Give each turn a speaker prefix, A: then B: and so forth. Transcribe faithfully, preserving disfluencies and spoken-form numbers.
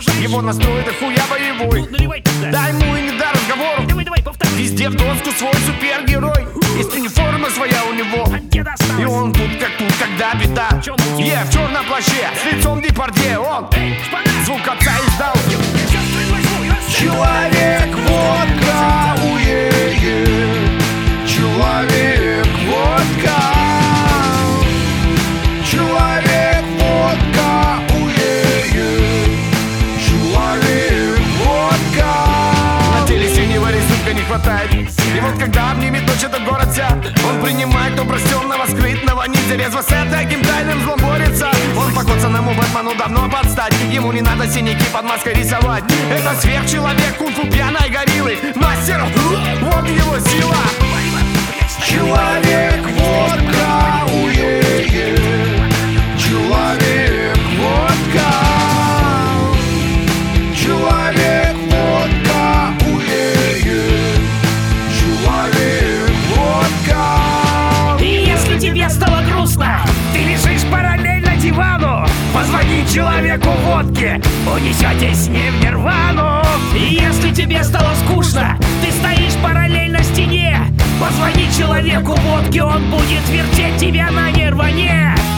A: Его настрой до хуя боевой. Дай ему и не до разговоров.
B: Давай, давай, повтори.
A: Везде в доску свой супергерой. Есть униформа своя у него. И он тут как тут, когда беда. Е, в черном плаще, с лицом Депардье. Он звук отца издал.
C: Человек водка, уе-е. Человек водка. Человек водка, уе-е. Человек водка.
A: На теле синего рисунка не хватает. И вот когда обнимет ночь этот город вся, он принимает обращенного, скрытного ниндзя, резво с таким тайным злом борется. Он по Котсоному Бэтмену давно подстать. Ему не надо синяки под маской рисовать. Это сверхчеловек кунг-фу пьяной гориллы. Мастер, вот его сила.
C: Человек водка, уе-е. Человек водка. Человек водка, уе-е. Человек водка.
B: И если тебе стало грустно, ты лежишь параллельно дивану, позвони человеку водки, унесетесь с ним в нирвану. И если тебе стало скучно, ты стоишь параллельно стене, позвони человеку водки, он будет вертеть тебя на нирване.